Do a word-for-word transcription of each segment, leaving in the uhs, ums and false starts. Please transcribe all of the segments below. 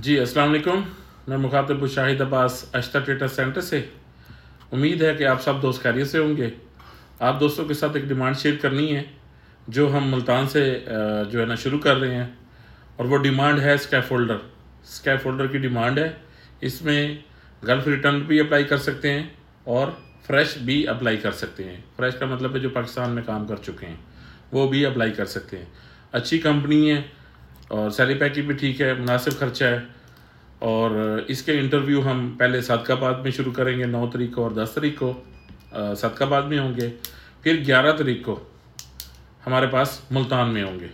जी अस्सलाम वालेकुम। मैं मुखातिब शाहिद अब्बास अश्तर ट्रेडर सेंटर से। उम्मीद है कि आप सब दोस्त खैरियत से होंगे। आप दोस्तों के साथ एक डिमांड शेयर करनी है जो हम मुल्तान से जो है ना शुरू कर रहे हैं, और वो डिमांड है स्कैफोल्डर। स्कैफोल्डर की डिमांड है। इसमें गल्फ रिटर्न भी अप्लाई कर सकते हैं और फ्रेश भी अप्लाई कर सकते हैं। फ्रेश का मतलब है जो पाकिस्तान में काम कर चुके हैं वो भी अप्लाई कर सकते हैं। अच्छी कंपनी है और सैलरी पैकेज भी ठीक है, मुनासिब खर्चा है। और इसके इंटरव्यू हम पहले सदकाबाद में शुरू करेंगे नौ तारीख को, और दस तारीख को सदकाबाद में होंगे। फिर ग्यारह तारीख को हमारे पास मुल्तान में होंगे।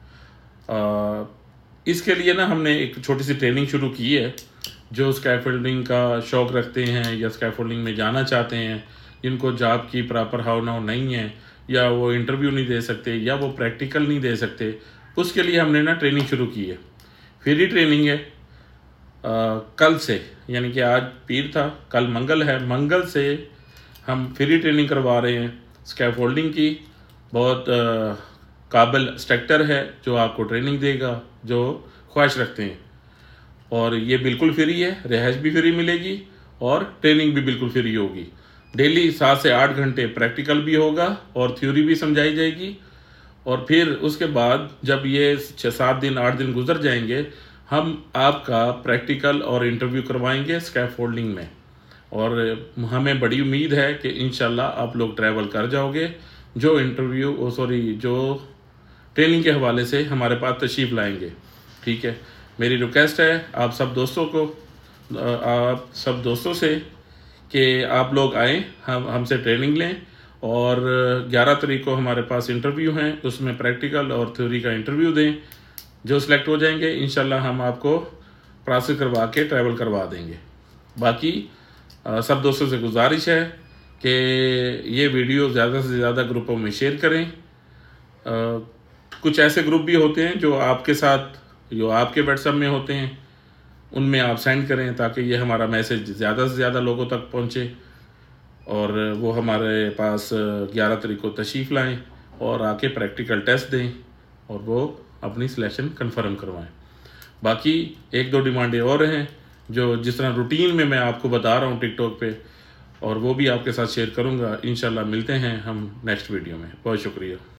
आ, इसके लिए ना हमने एक छोटी सी ट्रेनिंग शुरू की है। जो स्कैफोल्डिंग का शौक़ रखते हैं या स्कैफोल्डिंग में जाना चाहते हैं, जिनको जॉब की प्रॉपर हाउ नाउ नहीं है, या वो इंटरव्यू नहीं दे सकते, या वो प्रैक्टिकल नहीं दे सकते, उसके लिए हमने ना ट्रेनिंग शुरू की है। फ्री ट्रेनिंग है। आ, कल से, यानी कि आज पीर था, कल मंगल है, मंगल से हम फ्री ट्रेनिंग करवा रहे हैं स्कैफोल्डिंग की। बहुत आ, काबिल इंस्ट्रक्टर है जो आपको ट्रेनिंग देगा, जो ख्वाहिश रखते हैं। और ये बिल्कुल फ्री है, रिहाइश भी फ्री मिलेगी और ट्रेनिंग भी बिल्कुल फ्री होगी। डेली सात से आठ घंटे प्रैक्टिकल भी होगा और थ्योरी भी समझाई जाएगी। और फिर उसके बाद जब ये छः सात दिन आठ दिन गुजर जाएंगे, हम आपका प्रैक्टिकल और इंटरव्यू करवाएंगे स्कैफोल्डिंग में। और हमें बड़ी उम्मीद है कि इंशाल्लाह आप लोग ट्रैवल कर जाओगे, जो इंटरव्यू सॉरी जो ट्रेनिंग के हवाले से हमारे पास तशरीफ़ लाएंगे। ठीक है, मेरी रिक्वेस्ट है आप सब दोस्तों को, आप सब दोस्तों से कि आप लोग आएँ, हम हमसे ट्रेनिंग लें। और ग्यारह तारीख को हमारे पास इंटरव्यू हैं, उसमें प्रैक्टिकल और थ्योरी का इंटरव्यू दें। जो सिलेक्ट हो जाएंगे इंशाल्लाह हम आपको प्रोसेस करवा के ट्रैवल करवा देंगे। बाकी आ, सब दोस्तों से गुजारिश है कि ये वीडियो ज़्यादा से ज़्यादा ग्रुपों में शेयर करें। आ, कुछ ऐसे ग्रुप भी होते हैं जो आपके साथ, जो आपके व्हाट्सएप में होते हैं, उनमें आप सेंड करें ताकि ये हमारा मैसेज ज़्यादा से ज़्यादा लोगों तक पहुँचे और वो हमारे पास ग्यारह तारीख को तशरीफ़ लाएँ और आके प्रैक्टिकल टेस्ट दें और वो अपनी सिलेक्शन कंफर्म करवाएं। बाकी एक दो डिमांडें और हैं जो जिस तरह रूटीन में मैं आपको बता रहा हूँ टिकटॉक पे, और वो भी आपके साथ शेयर करूँगा। इंशाल्लाह मिलते हैं हम नेक्स्ट वीडियो में। बहुत शुक्रिया।